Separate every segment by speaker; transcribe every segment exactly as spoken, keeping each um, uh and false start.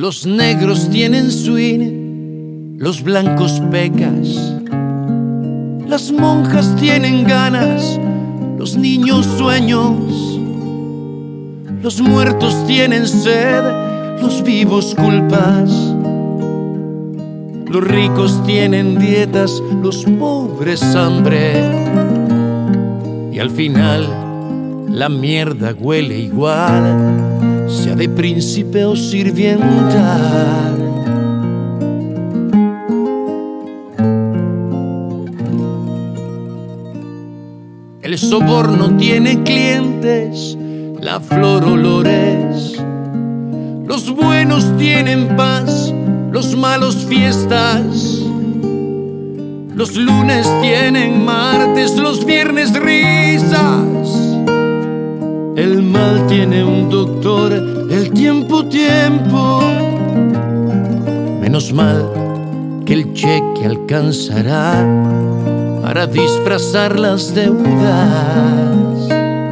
Speaker 1: Los negros tienen swing, los blancos pecas. Las monjas tienen ganas, los niños sueños. Los muertos tienen sed, los vivos culpas. Los ricos tienen dietas, los pobres hambre. Y al final la mierda huele igual, sea de príncipe o sirvienta. El soborno tiene clientes, la flor olores. Los buenos tienen paz, los malos fiestas. Los lunes tienen martes, los viernes risas. El mal tiene un doctor, el tiempo, tiempo. Menos mal que el cheque alcanzará para disfrazar las deudas.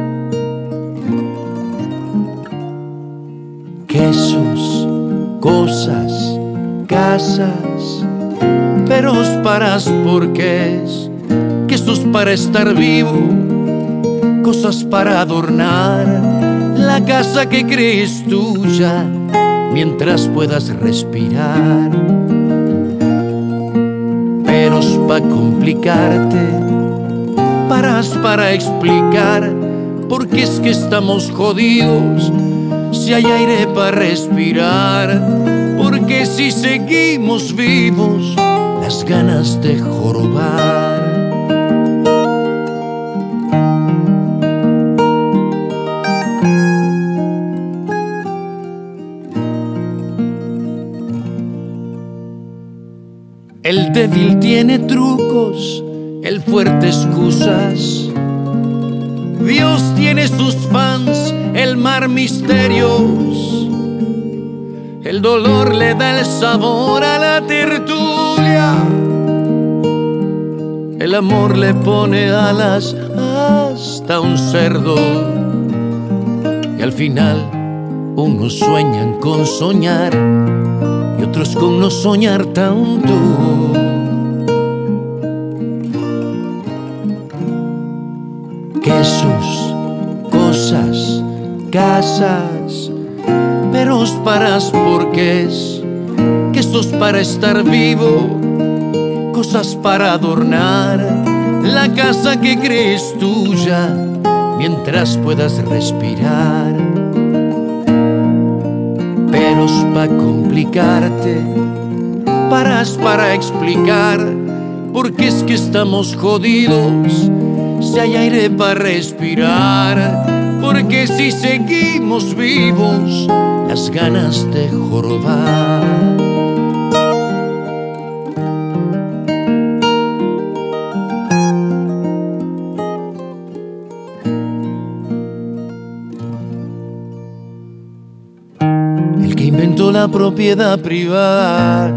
Speaker 1: Quesos, cosas, casas, peros para porqués, quesos para estar vivo, cosas para adornar la casa que crees tuya mientras puedas respirar. Peros para complicarte, paras para explicar por qué es que estamos jodidos si hay aire para respirar, porque si seguimos vivos las ganas de jorobar. El débil tiene trucos, el fuerte excusas. Dios tiene sus fans, el mar misterios. El dolor le da el sabor a la tertulia. El amor le pone alas hasta un cerdo. Y al final unos sueñan con soñar y otros con no soñar tanto. Quesos, cosas, casas, peros paras porqués, quesos para estar vivo, cosas para adornar la casa que crees tuya mientras puedas respirar. Peros para complicarte, paras para explicar por qué es que estamos jodidos si hay aire para respirar, porque si seguimos vivos las ganas de jorobar. El que inventó la propiedad privada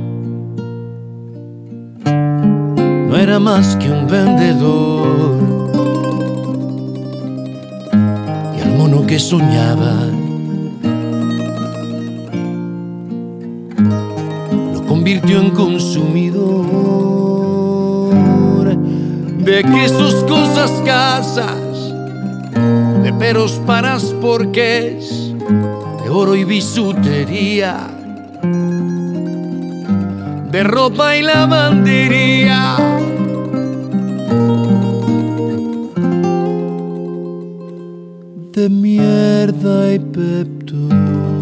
Speaker 1: no era más que un vendedor. Y al mono que soñaba lo convirtió en consumidor de quesos, cosas, casas, de peros, paras, porqués, de oro y bisutería, de ropa y lavandería. De mierda y Pepto.